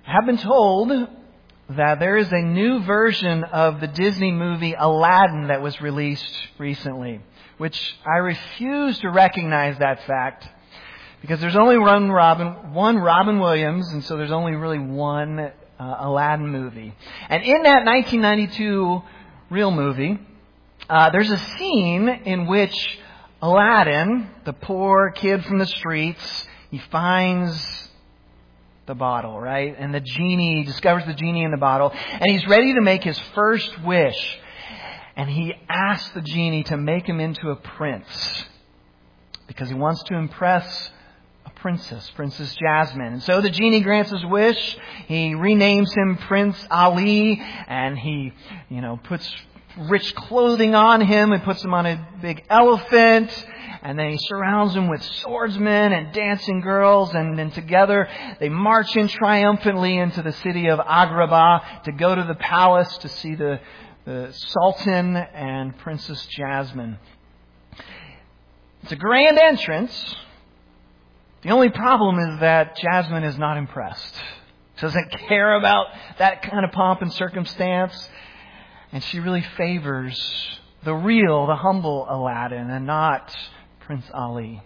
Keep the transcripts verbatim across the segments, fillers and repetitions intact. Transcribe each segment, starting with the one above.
I have been told that there is a new version of the Disney movie Aladdin that was released recently, which I refuse to recognize that fact because there's only one Robin, one Robin Williams, and so there's only really one uh, Aladdin movie. And in that nineteen ninety-two real movie, uh, there's a scene in which Aladdin, the poor kid from the streets, he finds the bottle, right? And the genie, discovers the genie in the bottle. And he's ready to make his first wish. And he asks the genie to make him into a prince. Because he wants to impress a princess, Princess Jasmine. And so the genie grants his wish. He renames him Prince Ali. And he, you know, puts rich clothing on him and puts him on a big elephant. And then he surrounds him with swordsmen and dancing girls. And then together they march in triumphantly into the city of Agrabah to go to the palace to see the, the Sultan and Princess Jasmine. It's a grand entrance. The only problem is that Jasmine is not impressed. She doesn't care about that kind of pomp and circumstance. And she really favors the real, the humble Aladdin and not Prince Ali.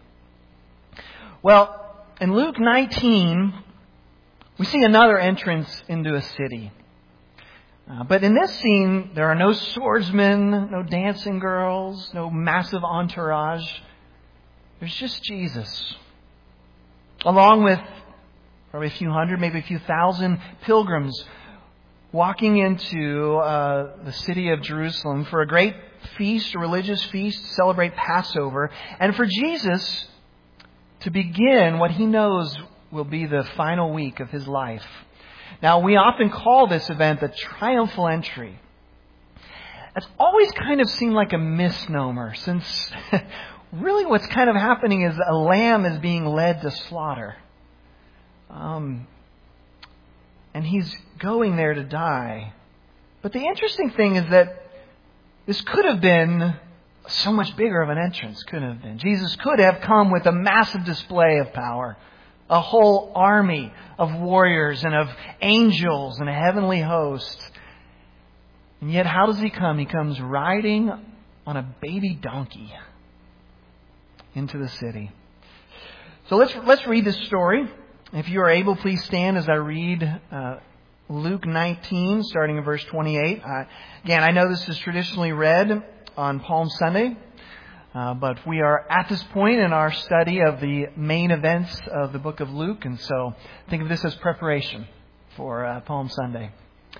Well, in Luke nineteen, we see another entrance into a city. Uh, but in this scene, there are no swordsmen, no dancing girls, no massive entourage. There's just Jesus, along with probably a few hundred, maybe a few thousand pilgrims walking into uh, the city of Jerusalem for a great feast, a religious feast, to celebrate Passover, and for Jesus to begin what he knows will be the final week of his life. Now, we often call this event the triumphal entry. It's always kind of seemed like a misnomer, since really what's kind of happening is a lamb is being led to slaughter. Um, and he's going there to die. But the interesting thing is that this could have been so much bigger of an entrance, couldn't have been. Jesus could have come with a massive display of power, a whole army of warriors and of angels and a heavenly host. And yet, how does he come? He comes riding on a baby donkey into the city. So let's let's read this story. If you are able, please stand as I read uh, Luke nineteen, starting in verse twenty-eight. Uh, again, I know this is traditionally read on Palm Sunday, uh, but we are at this point in our study of the main events of the book of Luke, and so think of this as preparation for uh, Palm Sunday.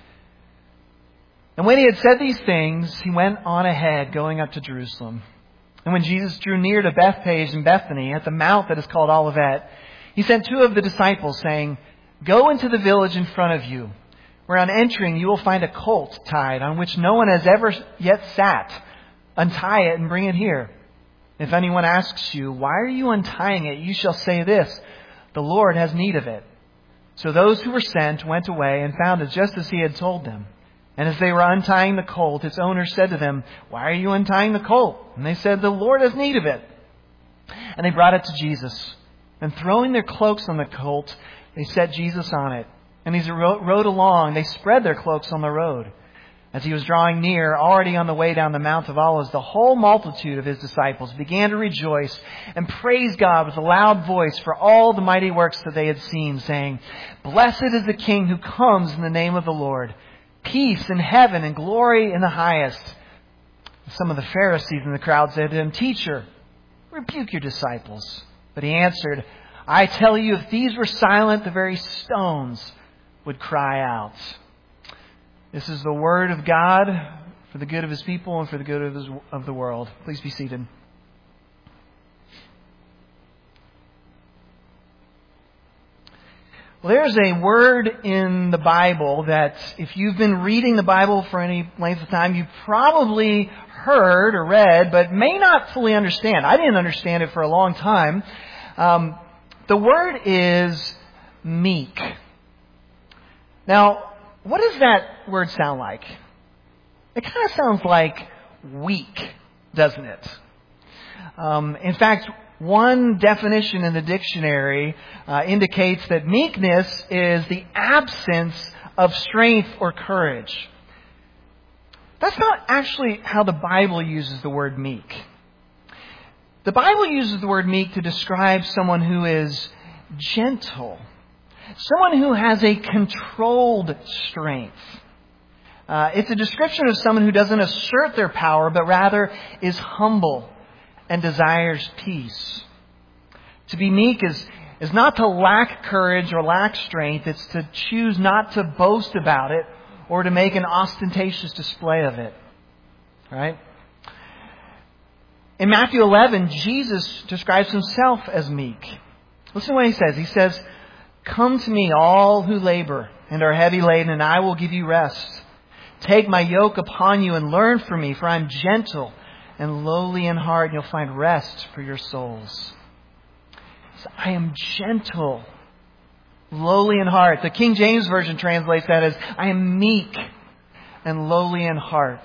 And when he had said these things, he went on ahead, going up to Jerusalem. And when Jesus drew near to Bethphage and Bethany, at the mount that is called Olivet, he sent two of the disciples, saying, "Go into the village in front of you, where on entering you will find a colt tied, on which no one has ever yet sat. Untie it and bring it here. If anyone asks you, 'Why are you untying it?' you shall say this, 'The Lord has need of it.'" So those who were sent went away and found it just as he had told them. And as they were untying the colt, its owner said to them, "Why are you untying the colt?" And they said, "The Lord has need of it." And they brought it to Jesus. And throwing their cloaks on the colt, they set Jesus on it. And as he rode along, they spread their cloaks on the road. As he was drawing near, already on the way down the Mount of Olives, the whole multitude of his disciples began to rejoice and praise God with a loud voice for all the mighty works that they had seen, saying, "Blessed is the King who comes in the name of the Lord. Peace in heaven and glory in the highest." Some of the Pharisees in the crowd said to him, "Teacher, rebuke your disciples." But he answered, "I tell you, if these were silent, the very stones would cry out." This is the word of God for the good of his people and for the good of, his, of the world. Please be seated. Well, there's a word in the Bible that if you've been reading the Bible for any length of time, you've probably heard or read, but may not fully understand. I didn't understand it for a long time. Um, the word is meek. Now, what does that word sound like? It kind of sounds like weak, doesn't it? Um, in fact, One definition in the dictionary uh, indicates that meekness is the absence of strength or courage. That's not actually how the Bible uses the word meek. The Bible uses the word meek to describe someone who is gentle, someone who has a controlled strength. Uh, it's a description of someone who doesn't assert their power, but rather is humble and desires peace. To be meek is, is not to lack courage or lack strength. It's to choose not to boast about it or to make an ostentatious display of it. Right? In Matthew eleven, Jesus describes himself as meek. Listen to what he says. He says, "Come to me, all who labor and are heavy laden, and I will give you rest. Take my yoke upon you and learn from me, for I am gentle and lowly in heart, and you'll find rest for your souls." So I am gentle, lowly in heart. The King James Version translates that as, I am meek and lowly in heart.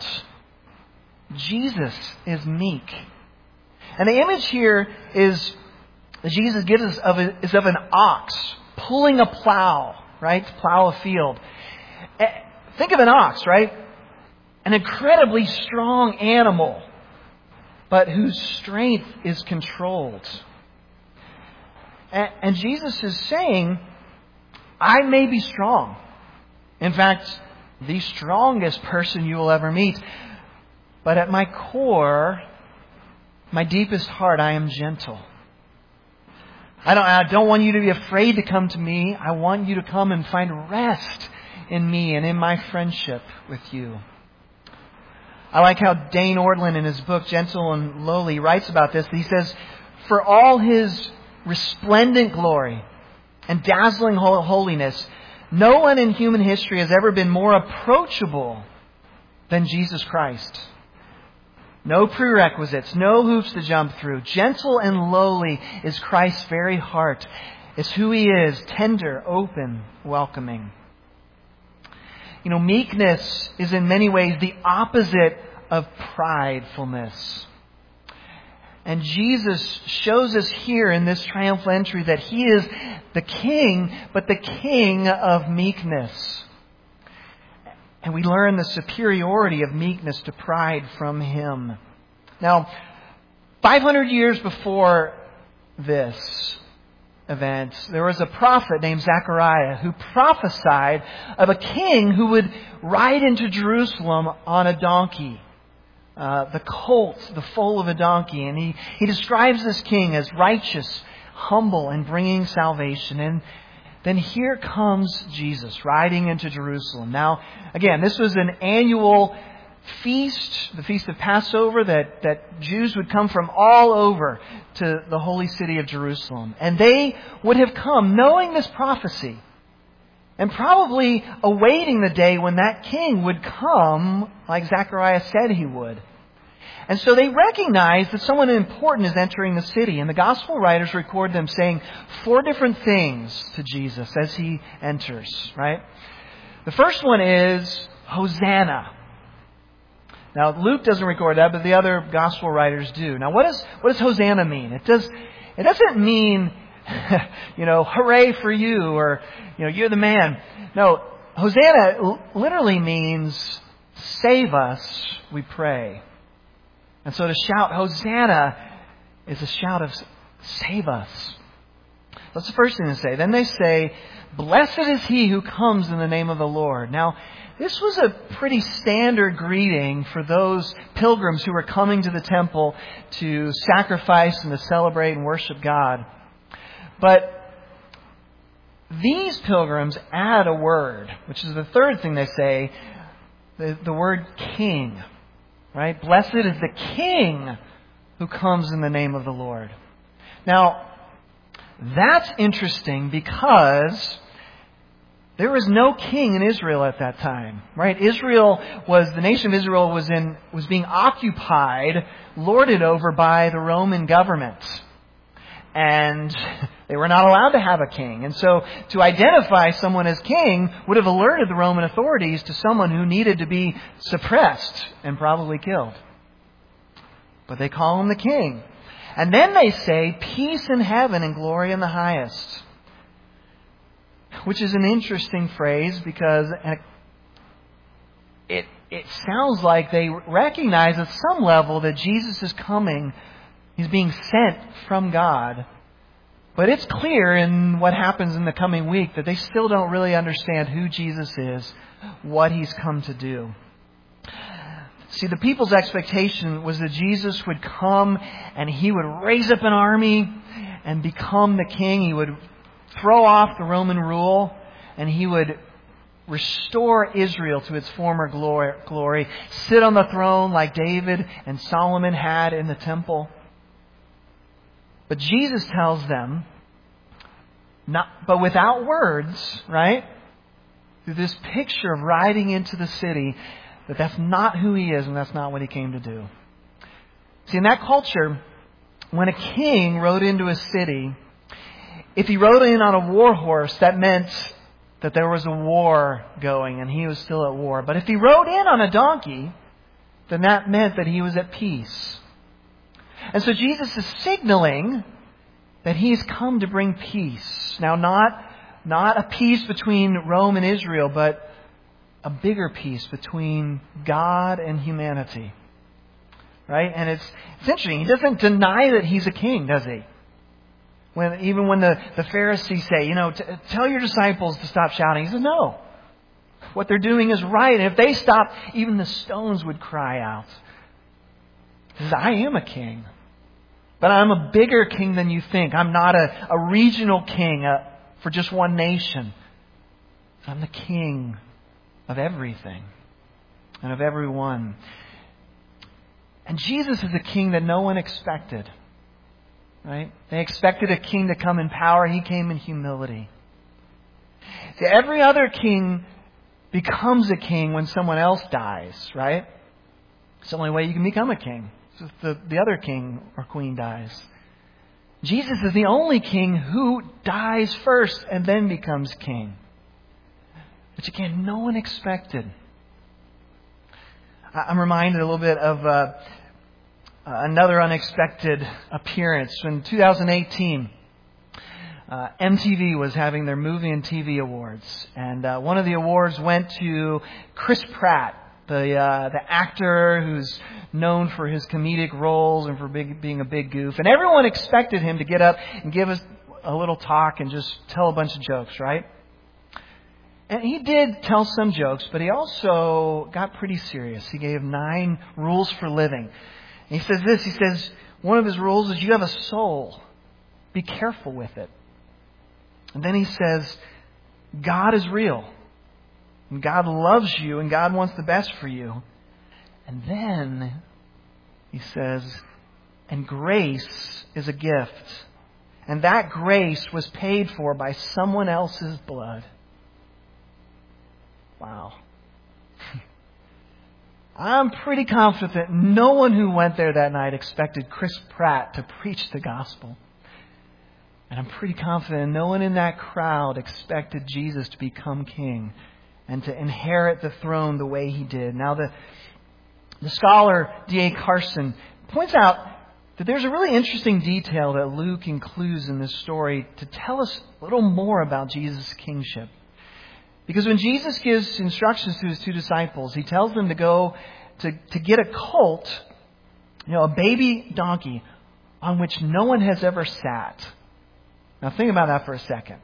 Jesus is meek. And the image here is that Jesus gives us of a, is of an ox pulling a plow, right? To plow a field. Think of an ox, right? An incredibly strong animal, but whose strength is controlled. And, and Jesus is saying, I may be strong. In fact, the strongest person you will ever meet. But at my core, my deepest heart, I am gentle. I don't, I don't want you to be afraid to come to me. I want you to come and find rest in me and in my friendship with you. I like how Dane Ortlund in his book, Gentle and Lowly, writes about this. He says, for all his resplendent glory and dazzling holiness, no one in human history has ever been more approachable than Jesus Christ. No prerequisites, no hoops to jump through. Gentle and lowly is Christ's very heart. It's who He is, tender, open, welcoming. You know, meekness is in many ways the opposite of pridefulness. And Jesus shows us here in this triumphal entry that He is the King, but the King of meekness. And we learn the superiority of meekness to pride from Him. Now, five hundred years before this event, there was a prophet named Zechariah who prophesied of a king who would ride into Jerusalem on a donkey. Uh, the colt, the foal of a donkey. And he, he describes this king as righteous, humble, and bringing salvation. And then here comes Jesus riding into Jerusalem. Now, again, this was an annual feast, the Feast of Passover, that, that Jews would come from all over to the holy city of Jerusalem. And they would have come knowing this prophecy and probably awaiting the day when that king would come like Zechariah said he would. And so they recognize that someone important is entering the city. And the gospel writers record them saying four different things to Jesus as He enters, right? The first one is, Hosanna. Now, Luke doesn't record that, but the other gospel writers do. Now, what does, what does Hosanna mean? It does, it doesn't mean, you know, hooray for you, or, you know, you're the man. No, Hosanna literally means save us, we pray. And so to shout Hosanna is a shout of save us. That's the first thing to say. Then they say, blessed is he who comes in the name of the Lord. Now, this was a pretty standard greeting for those pilgrims who were coming to the temple to sacrifice and to celebrate and worship God. But these pilgrims add a word, which is the third thing they say, the, the word king. Right? Blessed is the King who comes in the name of the Lord. Now, that's interesting because there was no king in Israel at that time. Right? Israel was, the nation of Israel was in, was being occupied, lorded over by the Roman government. And they were not allowed to have a king. And so to identify someone as king would have alerted the Roman authorities to someone who needed to be suppressed and probably killed. But they call him the king. And then they say, peace in heaven and glory in the highest. Which is an interesting phrase because it, it sounds like they recognize at some level that Jesus is coming. He's being sent from God. But it's clear in what happens in the coming week that they still don't really understand who Jesus is, what He's come to do. See, the people's expectation was that Jesus would come and He would raise up an army and become the king. He would throw off the Roman rule and He would restore Israel to its former glory, sit on the throne like David and Solomon had in the temple. But Jesus tells them, not, but without words, right? Through this picture of riding into the city, that that's not who He is and that's not what He came to do. See, in that culture, when a king rode into a city, if he rode in on a war horse, that meant that there was a war going and he was still at war. But if he rode in on a donkey, then that meant that he was at peace. And so Jesus is signaling that He's come to bring peace. Now, not, not a peace between Rome and Israel, but a bigger peace between God and humanity. Right? And it's, it's interesting. He doesn't deny that He's a king, does He? When, even when the, the Pharisees say, you know, t- tell your disciples to stop shouting. He says, no. What they're doing is right. And if they stopped, even the stones would cry out. He says, I am a king. But I'm a bigger king than you think. I'm not a, a regional king uh, for just one nation. I'm the king of everything and of everyone. And Jesus is a king that no one expected. Right? They expected a king to come in power. He came in humility. See, every other king becomes a king when someone else dies, right? It's the only way you can become a king. If the, the other king or queen dies. Jesus is the only king who dies first and then becomes king. Which again, no one expected. I'm reminded a little bit of uh, another unexpected appearance. In two thousand eighteen, uh, M T V was having their Movie and T V Awards. And uh, one of the awards went to Chris Pratt, the uh, the actor who's known for his comedic roles and for big, being a big goof. And everyone expected him to get up and give us a little talk and just tell a bunch of jokes, right? And he did tell some jokes, but he also got pretty serious. He gave nine rules for living. And he says this, he says, one of his rules is you have a soul. Be careful with it. And then he says, God is real. And God loves you and God wants the best for you. And then he says, and grace is a gift. And that grace was paid for by someone else's blood. Wow. I'm pretty confident that no one who went there that night expected Chris Pratt to preach the gospel. And I'm pretty confident no one in that crowd expected Jesus to become king and to inherit the throne the way He did. Now, the, the scholar D A Carson points out that there's a really interesting detail that Luke includes in this story to tell us a little more about Jesus' kingship. Because when Jesus gives instructions to His two disciples, He tells them to go to, to get a colt, you know, a baby donkey on which no one has ever sat. Now think about that for a second.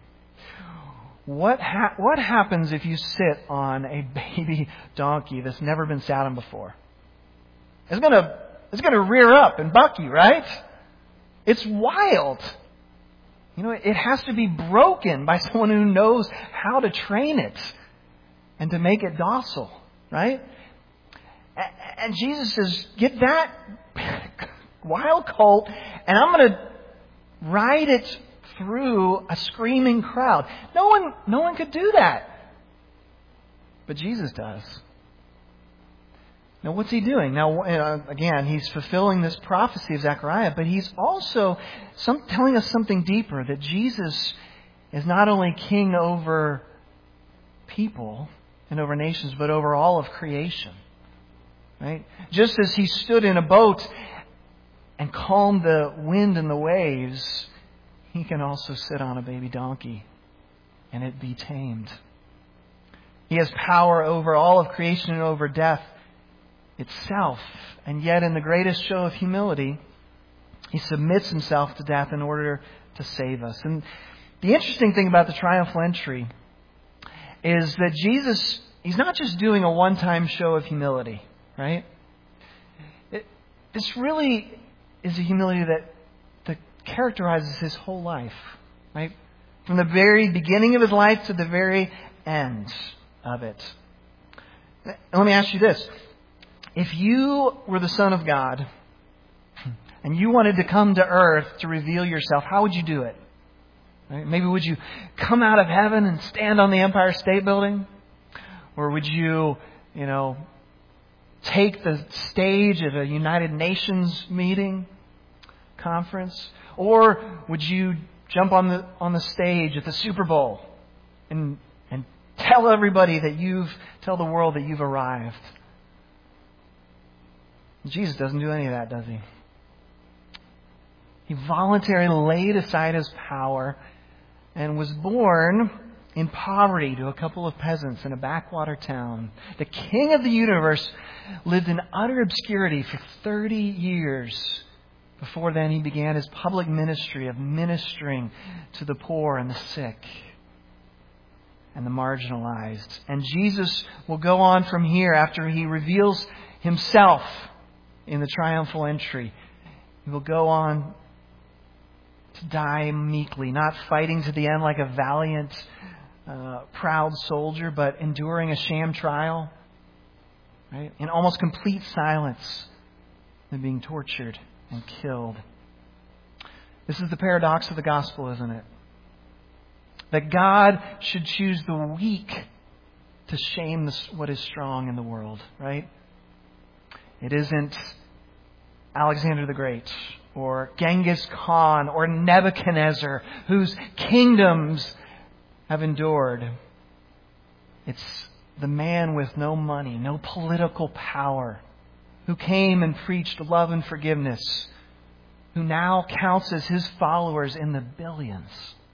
What ha- what happens if you sit on a baby donkey that's never been sat on before? It's gonna it's gonna rear up and buck you, right? It's wild. You know, it has to be broken by someone who knows how to train it and to make it docile, right? And Jesus says, get that wild colt and I'm going to ride it through a screaming crowd. No one, no one could do that. But Jesus does. Now, what's He doing? Now, uh, again, He's fulfilling this prophecy of Zechariah, but He's also some, telling us something deeper, that Jesus is not only king over people and over nations, but over all of creation. Right? Just as He stood in a boat and calm the wind and the waves, He can also sit on a baby donkey and it be tamed. He has power over all of creation and over death itself. And yet in the greatest show of humility, He submits Himself to death in order to save us. And the interesting thing about the triumphal entry is that Jesus, He's not just doing a one-time show of humility, right? It, this really is a humility that, that characterizes His whole life, right? From the very beginning of His life to the very end of it. And let me ask you this. If you were the Son of God and you wanted to come to earth to reveal yourself, how would you do it? Right? Maybe would you come out of heaven and stand on the Empire State Building? Or would you, you know, take the stage at a United Nations meeting, conference? Or would you jump on the on the stage at the Super Bowl and and tell everybody that you've tell the world that you've arrived? Jesus doesn't do any of that, does He? He voluntarily laid aside His power and was born in poverty to a couple of peasants in a backwater town. The King of the universe lived in utter obscurity for thirty years. Before then, He began His public ministry of ministering to the poor and the sick and the marginalized. And Jesus will go on from here after He reveals Himself in the triumphal entry. He will go on to die meekly, not fighting to the end like a valiant, uh, proud soldier, but enduring a sham trial, right? In almost complete silence, and being tortured and killed. This is the paradox of the gospel, isn't it? That God should choose the weak to shame the, what is strong in the world, right? It isn't Alexander the Great or Genghis Khan or Nebuchadnezzar whose kingdoms have endured. It's the man with no money, no political power, who came and preached love and forgiveness, who now counts as His followers in the billions.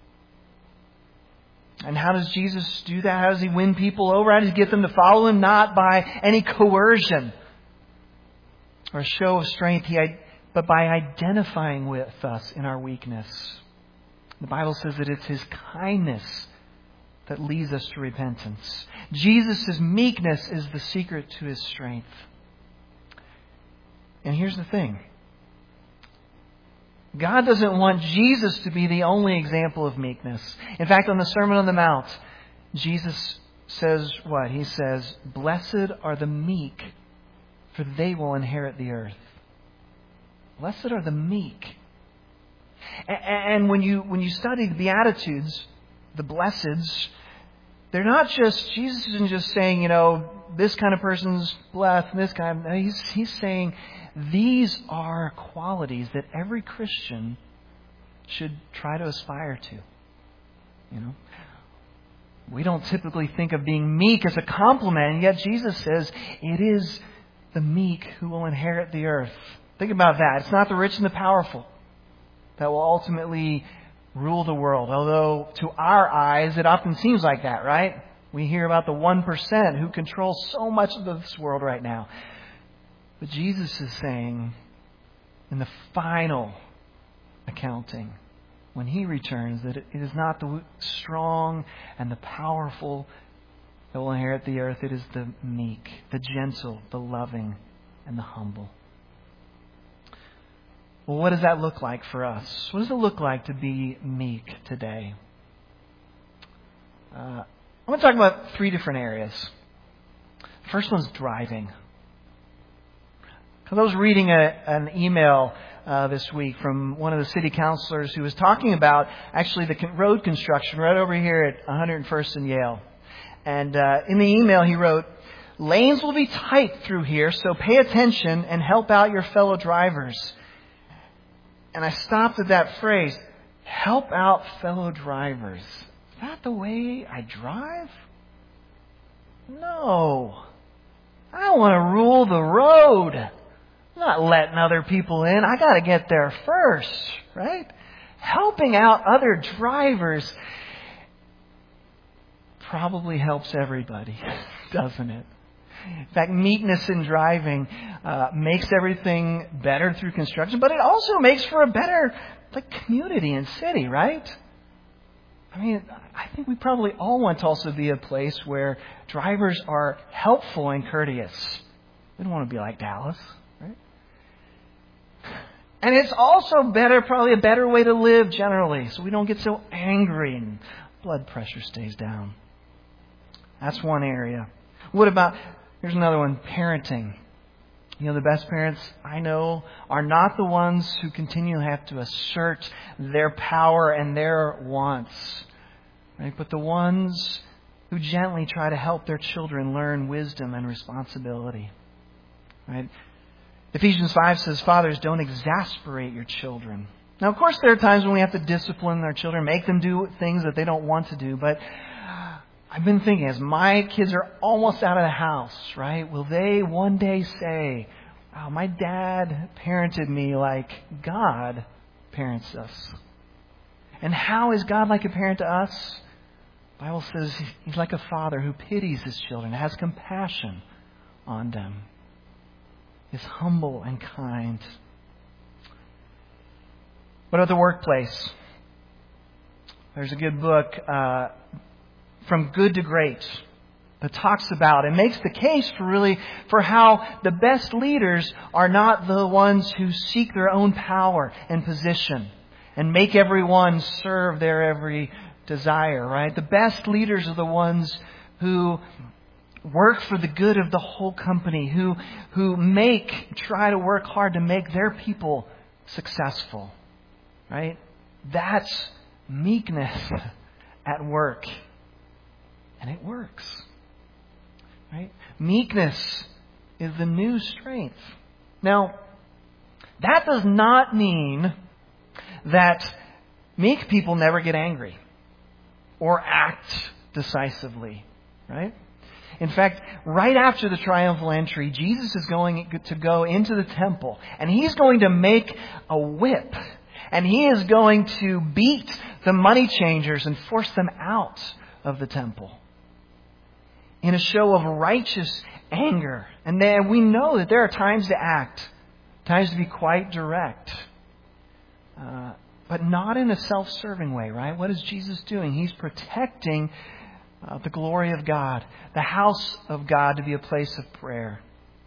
And how does Jesus do that? How does He win people over? How does He get them to follow Him? Not by any coercion or a show of strength, but by identifying with us in our weakness. The Bible says that it's His kindness that leads us to repentance. Jesus' meekness is the secret to His strength. And here's the thing. God doesn't want Jesus to be the only example of meekness. In fact, on the Sermon on the Mount, Jesus says what? He says, "Blessed are the meek, for they will inherit the earth." Blessed are the meek. And when you when you study the Beatitudes, the blesseds, they're not just, Jesus isn't just saying, you know, this kind of person's blessed, and this kind of, he's, he's saying these are qualities that every Christian should try to aspire to. You know, we don't typically think of being meek as a compliment, and yet Jesus says it is the meek who will inherit the earth. Think about that. It's not the rich and the powerful that will ultimately rule the world. Although to our eyes, it often seems like that, right? We hear about the one percent who control so much of this world right now. But Jesus is saying in the final accounting, when He returns, that it is not the strong and the powerful that will inherit the earth. It is the meek, the gentle, the loving, and the humble. Well, what does that look like for us? What does it look like to be meek today? Uh, I want to talk about three different areas. The first one's driving. Because I was reading a, an email uh, this week from one of the city councilors who was talking about actually the road construction right over here at one hundred first and Yale. And uh, in the email he wrote, "Lanes will be tight through here, so pay attention and help out your fellow drivers." And I stopped at that phrase, help out fellow drivers. Is that the way I drive? No. I want to rule the road. I'm not letting other people in. I got to get there first, right? Helping out other drivers probably helps everybody, doesn't it? In fact, meekness in driving uh, makes everything better through construction, but it also makes for a better like community and city, right? I mean, I think we probably all want to also be a place where drivers are helpful and courteous. We don't want to be like Dallas, right? And it's also better, probably a better way to live generally, so we don't get so angry and blood pressure stays down. That's one area. What about, here's another one, parenting. You know, the best parents I know are not the ones who continually have to assert their power and their wants, right? But the ones who gently try to help their children learn wisdom and responsibility, right? Ephesians five says, fathers, don't exasperate your children. Now, of course, there are times when we have to discipline our children, make them do things that they don't want to do, but I've been thinking, as my kids are almost out of the house, right? Will they one day say, wow, my dad parented me like God parents us? And how is God like a parent to us? The Bible says He's like a father who pities His children, has compassion on them, is humble and kind. What about the workplace? There's a good book, uh, From Good to Great, that talks about and makes the case for really for how the best leaders are not the ones who seek their own power and position and make everyone serve their every desire, right? The best leaders are the ones who work for the good of the whole company, who who make, try to work hard to make their people successful, right? That's meekness at work. And it works, right? Meekness is the new strength. Now, that does not mean that meek people never get angry or act decisively, right? In fact, right after the triumphal entry, Jesus is going to go into the temple, and He's going to make a whip, and He is going to beat the money changers and force them out of the temple in a show of righteous anger. And then we know that there are times to act, times to be quite direct, uh, but not in a self-serving way, right? What is Jesus doing? He's protecting uh, the glory of God, the house of God, to be a place of prayer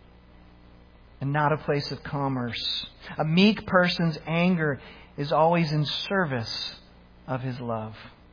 and not a place of commerce. A meek person's anger is always in service of his love.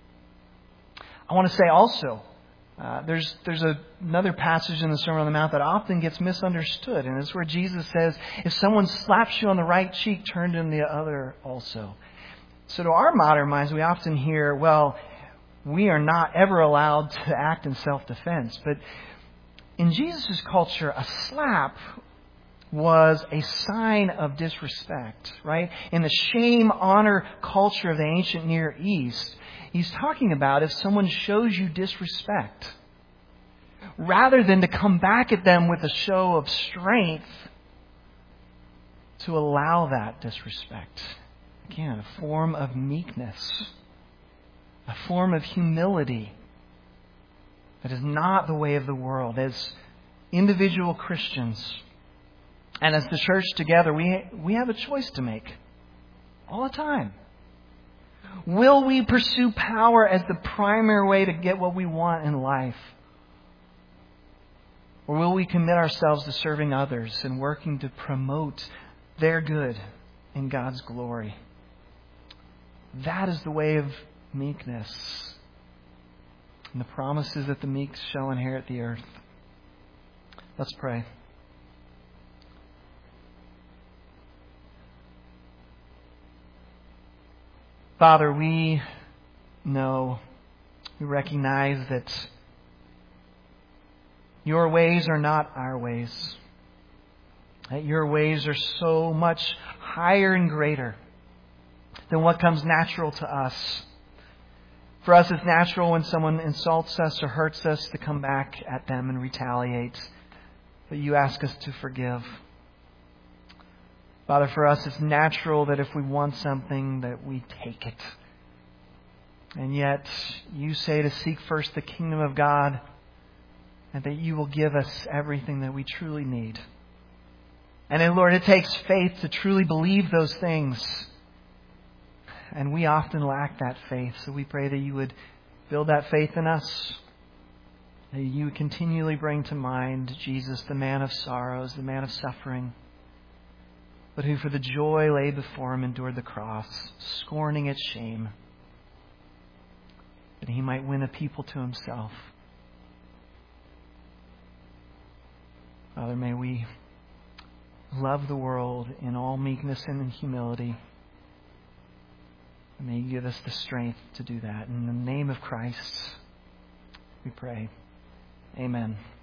I want to say also, Uh, there's there's a, another passage in the Sermon on the Mount that often gets misunderstood, and it's where Jesus says, if someone slaps you on the right cheek, turn to him the other also. So to our modern minds, we often hear, well, we are not ever allowed to act in self-defense. But in Jesus' culture, a slap was a sign of disrespect, right? In the shame-honor culture of the ancient Near East, He's talking about if someone shows you disrespect, rather than to come back at them with a show of strength, to allow that disrespect. Again, a form of meekness, a form of humility that is not the way of the world. As individual Christians and as the church together, we we have a choice to make all the time. Will we pursue power as the primary way to get what we want in life? Or will we commit ourselves to serving others and working to promote their good in God's glory? That is the way of meekness. And the promise is that the meek shall inherit the earth. Let's pray. Father, we know, we recognize that Your ways are not our ways. That Your ways are so much higher and greater than what comes natural to us. For us, it's natural when someone insults us or hurts us to come back at them and retaliate. But You ask us to forgive. Father, for us it's natural that if we want something that we take it. And yet you say to seek first the kingdom of God and that you will give us everything that we truly need. And then, Lord, it takes faith to truly believe those things. And we often lack that faith. So we pray that you would build that faith in us. That you would continually bring to mind Jesus, the man of sorrows, the man of suffering, but who for the joy laid before him endured the cross, scorning its shame, that he might win a people to himself. Father, may we love the world in all meekness and in humility. And may you give us the strength to do that. In the name of Christ, we pray. Amen.